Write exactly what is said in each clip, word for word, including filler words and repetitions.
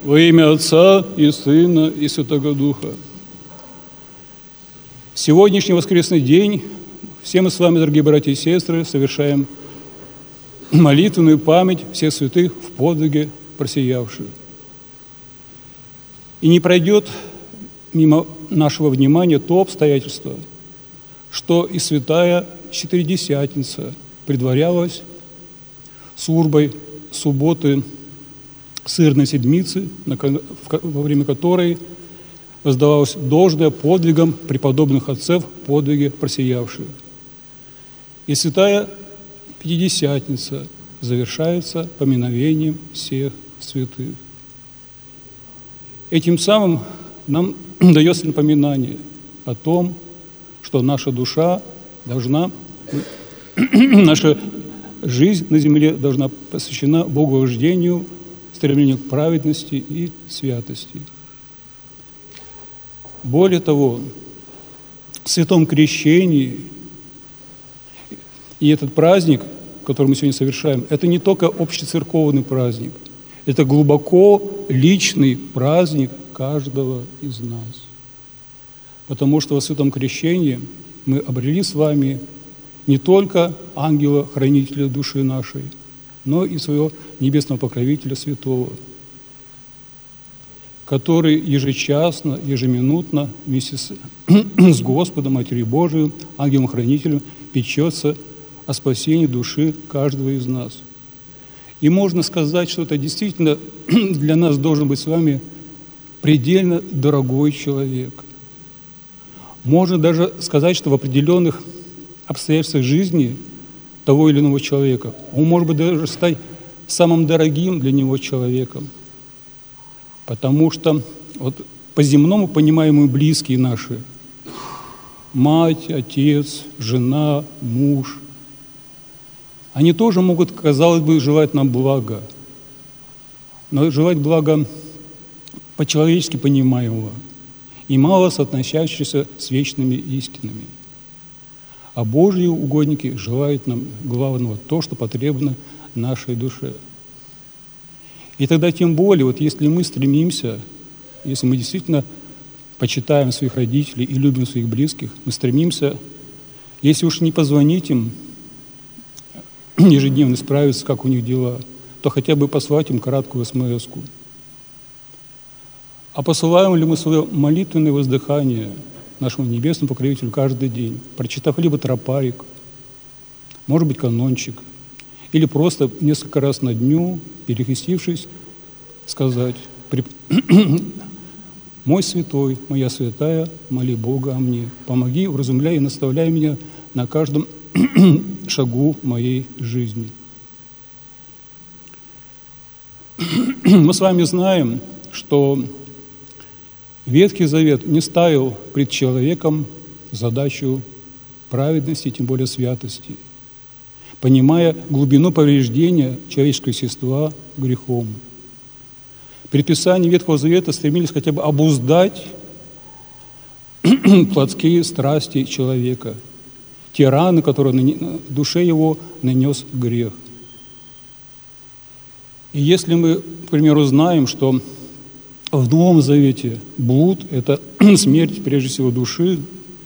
Во имя Отца и Сына и Святого Духа. В сегодняшний воскресный день все мы с вами, дорогие братья и сестры, совершаем молитвенную память всех святых в подвиге просиявших. И не пройдет мимо нашего внимания то обстоятельство, что и святая Четыредесятница предварялась службой субботы Сырной Седмицы, во время которой воздавалось должное подвигам преподобных отцев в подвиге просиявших. И святая Пятидесятница завершается поминовением всех святых. Этим самым нам дается напоминание о том, что наша душа должна, наша жизнь на земле должна посвящена боговождению, стремлению к праведности и святости. Более того, в Святом Крещении и этот праздник, который мы сегодня совершаем, это не только общецерковный праздник, это глубоко личный праздник каждого из нас. Потому что во Святом Крещении мы обрели с вами не только ангела-хранителя души нашей, но и своего небесного покровителя святого, который ежечасно, ежеминутно вместе с, с Господом, Матерью Божией, ангелом-хранителем печется о спасении души каждого из нас. И можно сказать, что это действительно для нас должен быть с вами предельно дорогой человек. Можно даже сказать, что в определенных обстоятельствах жизни того или иного человека он может быть даже стать самым дорогим для него человеком. Потому что вот по-земному понимаемые близкие наши, мать, отец, жена, муж, они тоже могут, казалось бы, желать нам блага, но желать блага по-человечески понимаемого и мало соотносящегося с вечными истинами. А Божьи угодники желают нам главного, то, что потребно нашей душе. И тогда тем более, вот если мы стремимся, если мы действительно почитаем своих родителей и любим своих близких, мы стремимся, если уж не позвонить им, ежедневно справиться, как у них дела, то хотя бы послать им краткую смс-ку. А посылаем ли мы свое молитвенное воздыхание нашему небесному покровителю каждый день, прочитав либо тропарик, может быть, канончик, или просто несколько раз на дню, перекрестившись, сказать: «Мой святой, моя святая, моли Бога о мне, помоги, вразумляй и наставляй меня на каждом шагу моей жизни». Мы с вами знаем, что Ветхий Завет не ставил пред человеком задачу праведности, тем более святости, понимая глубину повреждения человеческого естества грехом. Предписания Ветхого Завета стремились хотя бы обуздать плотские страсти человека, те раны, которые на душе его нанес грех. И если мы, к примеру, знаем, что в Новом Завете блуд – это смерть, прежде всего, души,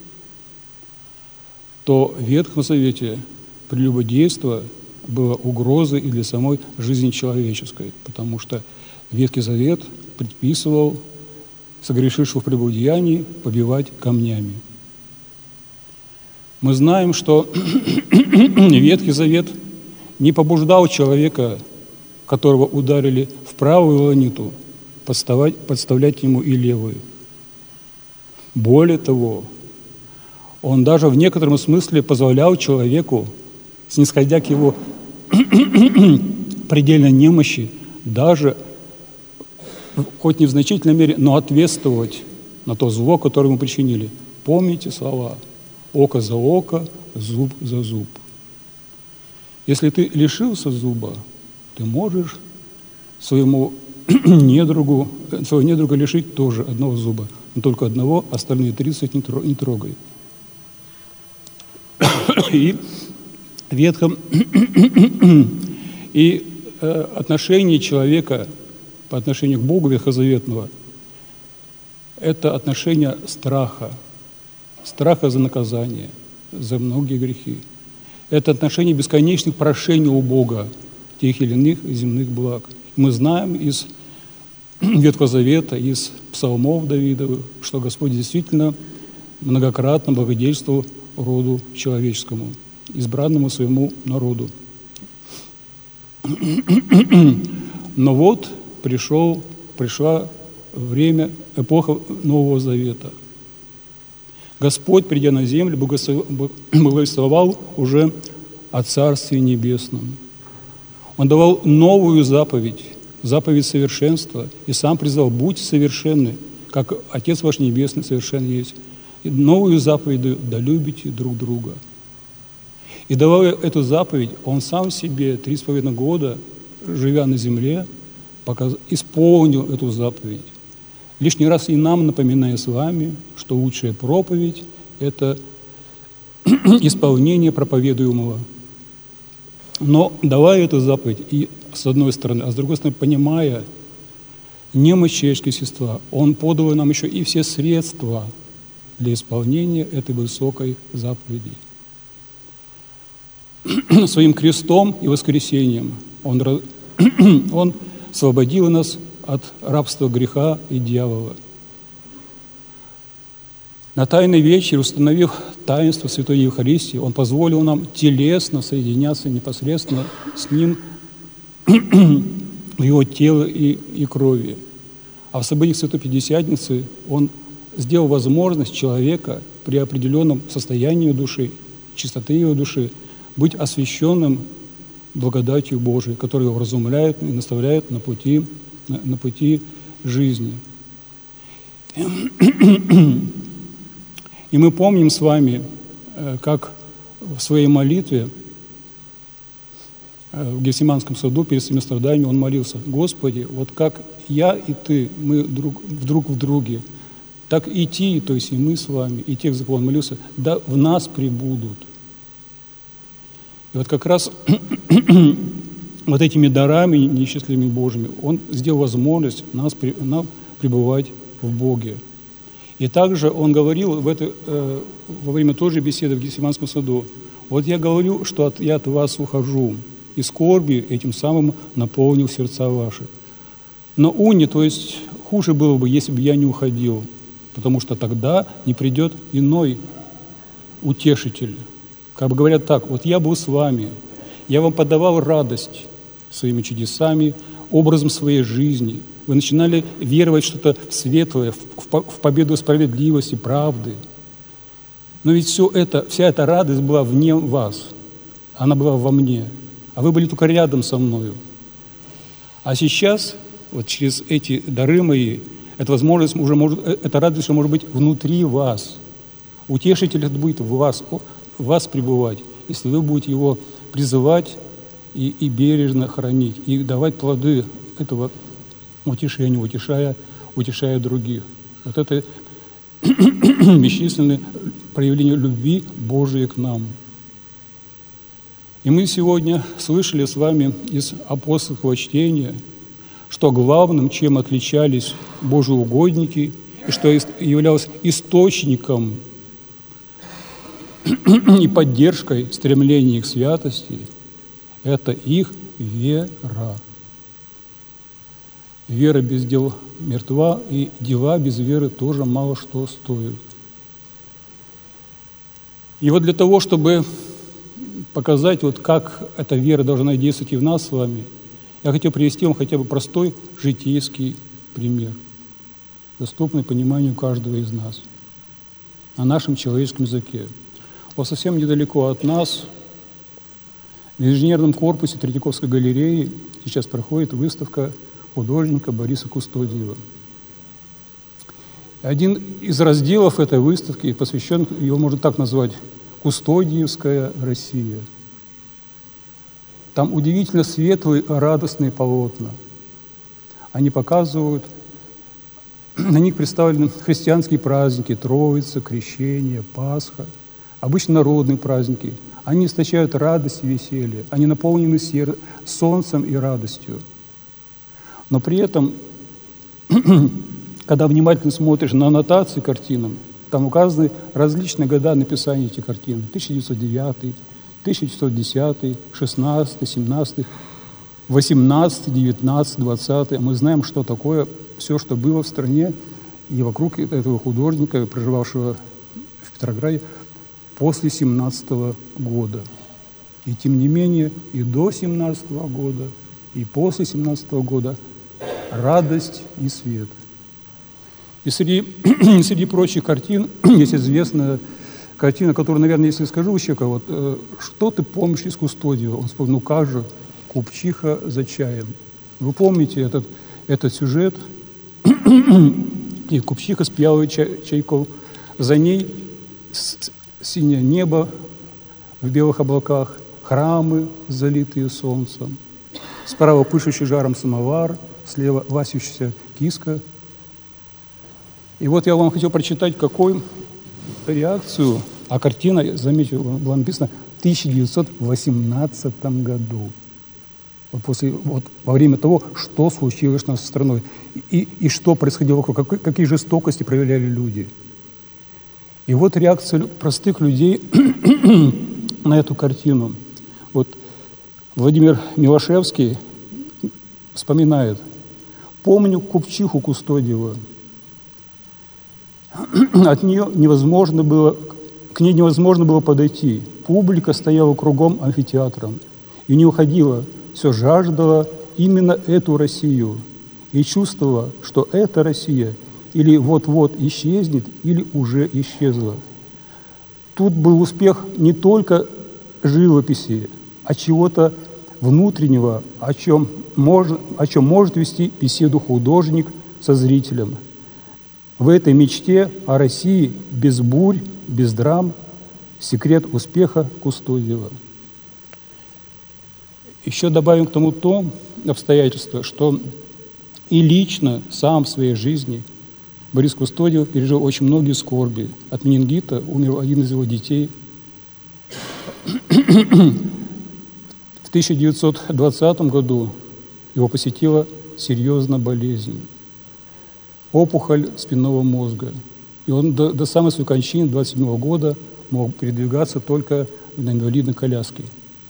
то в Ветхом Завете прелюбодейство было угрозой и для самой жизни человеческой, потому что Ветхий Завет предписывал согрешившего в прелюбодеянии побивать камнями. Мы знаем, что Ветхий Завет не побуждал человека, которого ударили в правую ланиту, подставлять, подставлять ему и левую. Более того, он даже в некотором смысле позволял человеку, снисходя к его предельной немощи, даже, хоть не в значительной мере, но ответствовать на то зло, которое ему причинили. Помните слова: «Око за око, зуб за зуб». Если ты лишился зуба, ты можешь своему недругу, своего недруга лишить тоже одного зуба, но только одного, остальные тридцать не трогай. И в Ветхом и э, отношение человека по отношению к Богу ветхозаветного – это отношение страха, страха за наказание, за многие грехи. Это отношение бесконечных прошений у Бога тех или иных земных благ. Мы знаем из Ветхого Завета, из псалмов Давидовых, что Господь действительно многократно благодетельствовал роду человеческому, избранному своему народу. Но вот пришел, пришла время, эпоха Нового Завета. Господь, придя на землю, благовествовал уже о Царстве Небесном. Он давал новую заповедь, заповедь совершенства, и сам призвал: «Будьте совершенны, как Отец ваш Небесный совершен есть». И новую заповедь дает: «Да любите друг друга». И давая эту заповедь, Он сам себе три с половиной года, живя на земле, показ... исполнил эту заповедь. Лишний раз и нам напоминая с вами, что лучшая проповедь – это исполнение проповедуемого. Но давая эту заповедь, и с одной стороны, а с другой стороны, понимая немощь человеческого естества, Он подал нам еще и все средства для исполнения этой высокой заповеди. Своим крестом и воскресением Он, Он освободил нас от рабства греха и дьявола. На Тайной вечере, установив таинство Святой Евхаристии, Он позволил нам телесно соединяться непосредственно с Ним в Его тело и, и крови. А в событиях Святой Пятидесятницы Он сделал возможность человека при определенном состоянии души, чистоты его души, быть освященным благодатью Божией, которая его вразумляет и наставляет на пути, на, на пути жизни. И мы помним с вами, как в своей молитве в Гефсиманском саду перед своими страданиями Он молился: «Господи, вот как я и Ты, мы друг, друг в друге, так и те, то есть и мы с вами, и те, за кого Он молился, да в нас пребудут». И вот как раз вот этими дарами неисчислимыми Божьими Он сделал возможность нас, нам пребывать в Боге. И также Он говорил в это, э, во время той же беседы в Гефсиманском саду: «Вот я говорю, что от, я от вас ухожу, и скорби этим самым наполнил сердца ваши. Но уни, то есть хуже было бы, если бы я не уходил, потому что тогда не придет иной утешитель». Как бы говорят так: вот я был с вами, я вам подавал радость своими чудесами, образом своей жизни. Вы начинали веровать в что-то светлое, в победу справедливости, правды. Но ведь все это, вся эта радость была вне вас, она была во мне, а вы были только рядом со мною. А сейчас, вот через эти дары мои, эта возможность уже может, эта радость уже может быть внутри вас. Утешитель это будет в вас, в вас пребывать, если вы будете его призывать и, и бережно хранить, и давать плоды этого утешения, утешая, утешая других. Вот это бесчисленные проявления любви Божией к нам. И мы сегодня слышали с вами из апостольского чтения, что главным, чем отличались божиугодники, и что являлось источником и поддержкой стремления к святости, это их вера. Вера без дел мертва, и дела без веры тоже мало что стоят. И вот для того, чтобы показать, вот как эта вера должна действовать и в нас с вами, я хотел привести вам хотя бы простой житейский пример, доступный пониманию каждого из нас, на нашем человеческом языке. Вот совсем недалеко от нас, в инженерном корпусе Третьяковской галереи, сейчас проходит выставка художника Бориса Кустодиева. Один из разделов этой выставки посвящен, его можно так назвать, «Кустодиевская Россия». Там удивительно светлые, радостные полотна. Они показывают, на них представлены христианские праздники, Троица, Крещение, Пасха, обычно народные праздники. Они источают радость и веселье, они наполнены солнцем и радостью. Но при этом, когда внимательно смотришь на аннотации картинам, там указаны различные года написания этих картин. тысяча девятьсот девятый, тысяча девятьсот десятый, шестнадцатый, семнадцатый, восемнадцатый, девятнадцатый, двадцатый. Мы знаем, что такое все, что было в стране и вокруг этого художника, проживавшего в Петрограде, после семнадцатого года. И тем не менее, и до семнадцатого года, и после семнадцатого года радость и свет. И среди, среди прочих картин есть известная картина, которую, наверное, если скажу человеку, вот, э, что ты помнишь из Кустодиева? Он вспомнил, ну как же, купчиха за чаем. Вы помните этот, этот сюжет? И купчиха спьяла чай, чайков. За ней синее небо в белых облаках, храмы, залитые солнцем. Справа пышущий жаром самовар, слева ласящаяся киска. И вот я вам хотел прочитать, какую реакцию, а картина, заметьте, была написана в тысяча девятьсот восемнадцатом году. Вот, после, вот во время того, что случилось с нашей страной, и, и что происходило вокруг, как, какие жестокости проявляли люди. И вот реакция простых людей на эту картину. Вот Владимир Милошевский вспоминает: «Помню купчиху Кустодиева. От нее невозможно было, к ней невозможно было подойти. Публика стояла кругом амфитеатром и не уходила, все жаждала именно эту Россию и чувствовала, что эта Россия или вот-вот исчезнет, или уже исчезла. Тут был успех не только живописи, а чего-то внутреннего, о чем, можно, о чем может вести беседу художник со зрителем. В этой мечте о России без бурь, без драм секрет успеха Кустодиева». Еще добавим к тому то обстоятельство, что и лично сам в своей жизни Борис Кустодиев пережил очень многие скорби. От менингита умер один из его детей. В тысяча девятьсот двадцатом году его посетила серьезная болезнь, опухоль спинного мозга. И он до, до самой своей кончины, двадцать седьмого года, мог передвигаться только на инвалидной коляске.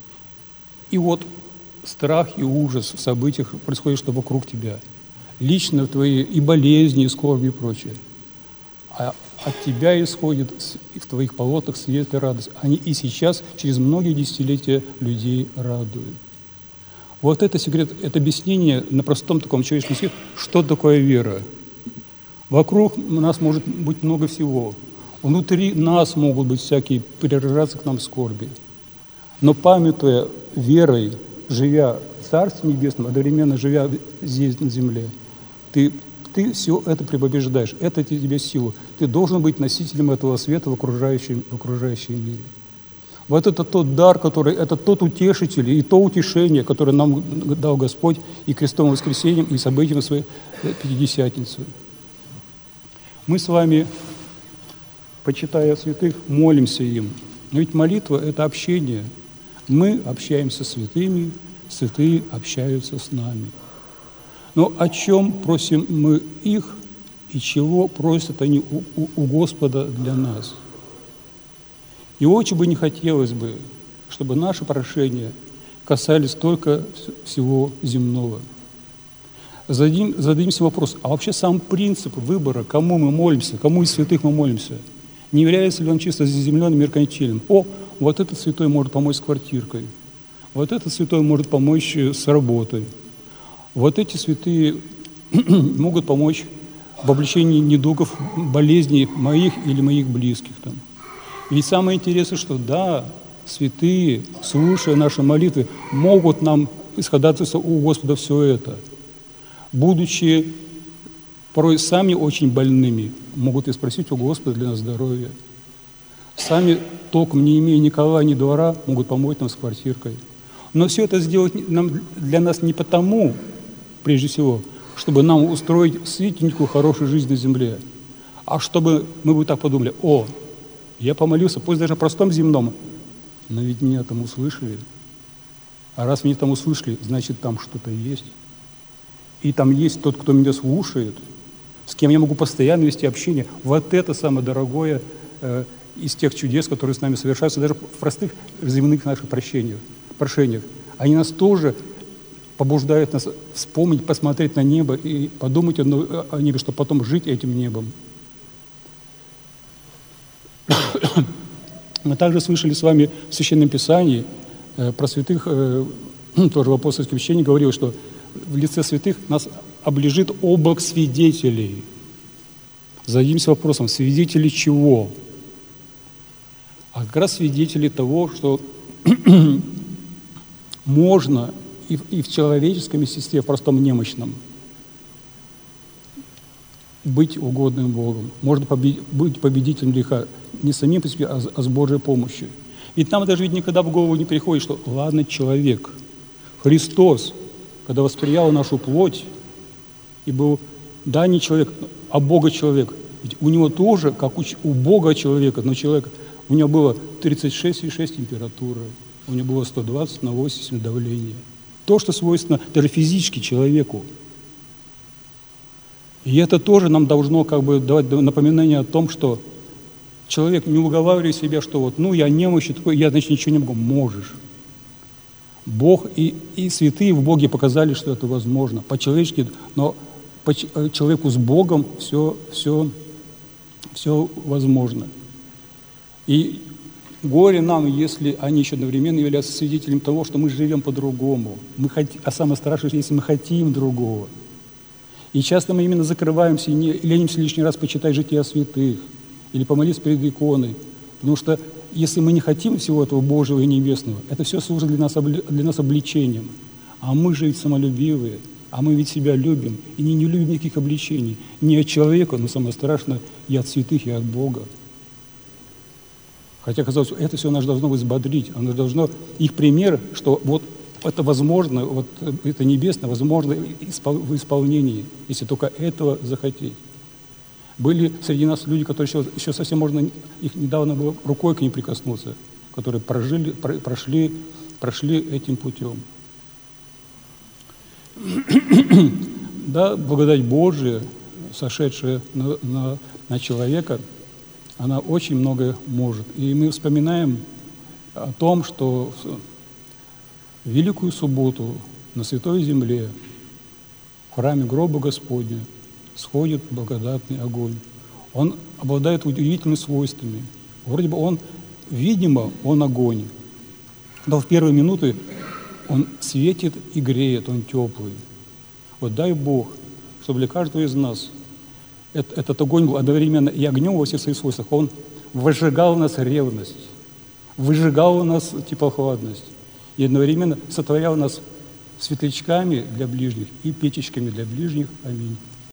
И вот страх и ужас в событиях происходит, что вокруг тебя. Лично твои и болезни, и скорби, и прочее. А от тебя исходит в твоих полотнах свет и радость. Они и сейчас, через многие десятилетия, людей радуют. Вот это секрет, это объяснение на простом таком человеческом языке, что такое вера. Вокруг нас может быть много всего. Внутри нас могут быть всякие прирожаться к нам скорби. Но памятуя верой, живя в Царстве Небесном, одновременно живя здесь на земле, ты, ты все это препобеждаешь, это тебе силу. Ты должен быть носителем этого света в окружающем, в окружающем мире. Вот это тот дар, который, это тот утешитель и то утешение, которое нам дал Господь и крестовым воскресением, и событием своей Пятидесятницы. Мы с вами, почитая святых, молимся им. Но ведь молитва – это общение. Мы общаемся с святыми, святые общаются с нами. Но о чем просим мы их и чего просят они у, у, у Господа для нас? И очень бы не хотелось бы, чтобы наши прошения касались только всего земного. Зададим, зададимся вопрос, а вообще сам принцип выбора, кому мы молимся, кому из святых мы молимся, не является ли он чисто заземленным, меркантильным? О, вот этот святой может помочь с квартиркой, вот этот святой может помочь с работой, вот эти святые могут помочь в облегчении недугов, болезней моих или моих близких. Там. Ведь самое интересное, что да, святые, слушая наши молитвы, могут нам исходательствовать у Господа все это. Будучи порой сами очень больными, могут и спросить у Господа для нас здоровья. Сами толком, не имея ни кола, ни двора, могут помочь нам с квартиркой. Но все это сделать нам, для нас не потому, прежде всего, чтобы нам устроить светленькую, хорошую жизнь на земле, а чтобы мы бы так подумали: о, я помолился, пусть даже простом земном, но ведь меня там услышали. А раз меня там услышали, значит, там что-то есть. и там есть тот, кто меня слушает, с кем я могу постоянно вести общение. Вот это самое дорогое э, из тех чудес, которые с нами совершаются, даже в простых земных наших прощениях, прошениях. Они нас тоже побуждают нас вспомнить, посмотреть на небо и подумать о, о небе, чтобы потом жить этим небом. Мы также слышали с вами в Священном Писании э, про святых, э, тоже в апостольском учении говорилось, что в лице святых нас облежит облак свидетелей. Зададимся вопросом, свидетели чего? А как раз свидетели того, что можно и в, и в человеческом естестве, в простом немощном, быть угодным Богом. Можно побед, быть победителем греха не самим по себе, а, а с Божьей помощью. И нам даже ведь никогда в голову не приходит, что ладно, человек. Христос, когда восприял нашу плоть и был, да, не человек, а Бога человек. Ведь у него тоже, как у, у Бога человека, но человек, у него было тридцать шесть и шесть температуры, у него было сто двадцать на восемьдесят давление. То, что свойственно даже физически человеку. И это тоже нам должно как бы давать напоминание о том, что человек, не уговаривай себя, что вот, ну, я немощный такой, я, значит, ничего не могу. Можешь. Бог и, и святые в Боге показали, что это возможно. По-человечески, но по человеку с Богом все, все, все возможно. И горе нам, если они еще одновременно являются свидетелем того, что мы живем по-другому. Мы хотим, а самое страшное, если мы хотим другого. И часто мы именно закрываемся и не ленимся лишний раз почитать жития святых или помолиться перед иконой. Потому что если мы не хотим всего этого Божьего и небесного, это все служит для нас, для нас обличением. А мы же ведь самолюбивые, а мы ведь себя любим. И не, не любим никаких обличений. Не от человека, но самое страшное, и от святых, и от Бога. Хотя, казалось, это все нас должно взбодрить. Оно должно, их пример, что вот это возможно, вот это небесное, возможно в исполнении, если только этого захотеть. Были среди нас люди, которые еще, еще совсем можно, их недавно было рукой к ним прикоснуться, которые прожили, прошли, прошли этим путем. Да, благодать Божия, сошедшая на, на, на человека, она очень многое может. И мы вспоминаем о том, что в Великую Субботу на Святой Земле, в храме гроба Господня, сходит благодатный огонь. Он обладает удивительными свойствами. Вроде бы он, видимо, он огонь. Но в первые минуты он светит и греет, он теплый. Вот дай Бог, чтобы для каждого из нас этот, этот огонь был одновременно и огнем во всех своих свойствах. Он выжигал у нас ревность, выжигал у нас теплохладность и одновременно сотворял нас светлячками для ближних и печечками для ближних. Аминь.